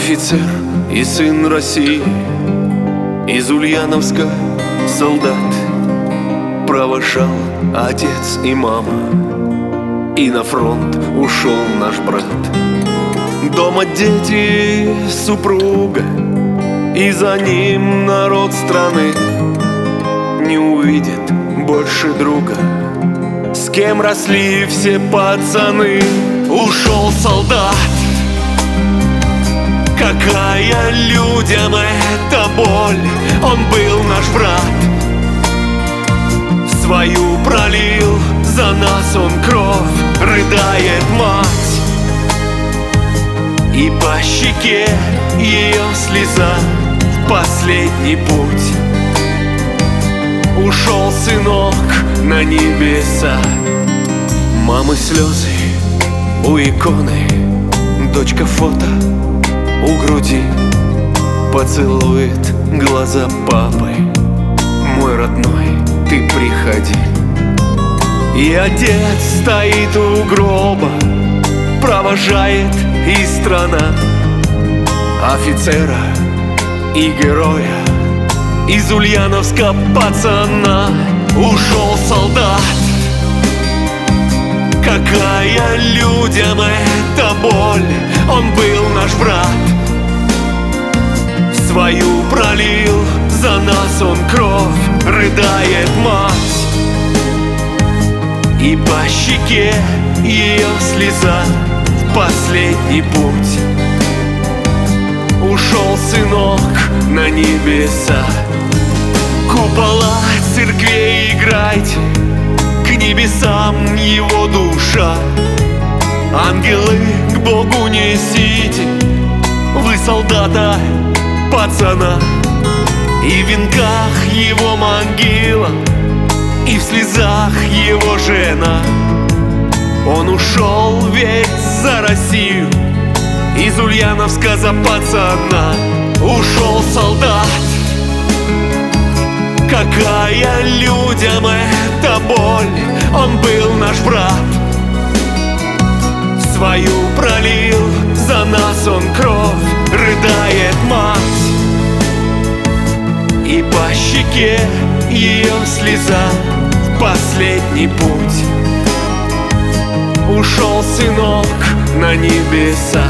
Офицер и сын России, из Ульяновска солдат. Провожал отец и мама, и на фронт ушел наш брат. Дома дети, супруга, и за ним народ страны не увидит больше друга, с кем росли все пацаны. Ушел солдат, какая людям эта боль. Он был наш брат, свою пролил за нас он кровь. Рыдает мать, и по щеке ее слеза в последний путь. Ушел сынок на небеса. Мамы слезы у иконы, дочка фото у груди. Поцелует глаза папы: мой родной, ты приходи. И отец стоит у гроба, провожает и страна офицера и героя, из Ульяновска пацана. Ушел солдат, какая людям эта боль. Он был наш брат, свою пролил за нас он кровь. Рыдает мать, и по щеке ее слеза в последний путь. Ушел сынок на небеса. Купола церквей играйте, к небесам его душа. Ангелы к Богу несите, вы солдата, пацана. И в венках его могила, и в слезах его жена. Он ушел ведь за Россию, из Ульяновска за пацана. Ушел солдат, какая людям эта боль. Он был наш брат, свою пролил за нас он кровь. Рыдает мать, и по щеке ее слеза в последний путь. Ушел сынок на небеса.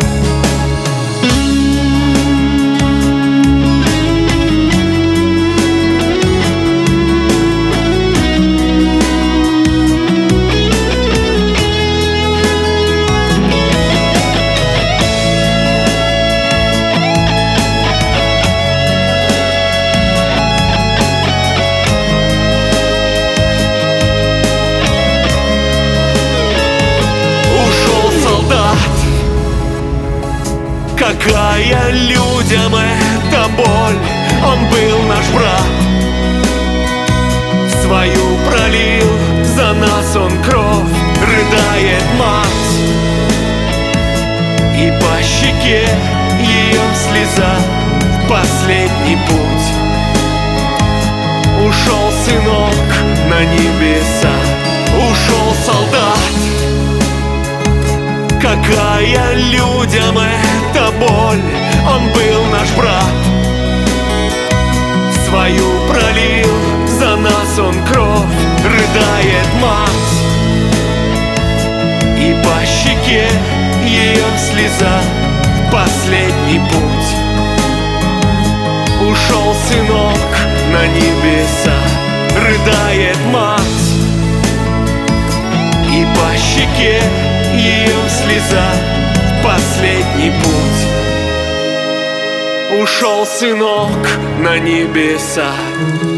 Какая людям эта боль. Он был наш брат, свою пролил за нас он кровь. Рыдает мать, и по щеке ее слеза в последний путь. Ушел сынок на небеса. Ушел солдат, какая людям эта боль. Он был наш брат, свою пролил за нас он кровь. Рыдает мать, и по щеке ее слеза в последний путь. Ушел сынок на небеса. Рыдает мать, и по щеке ее слеза в последний путь. Ушел сынок на небеса.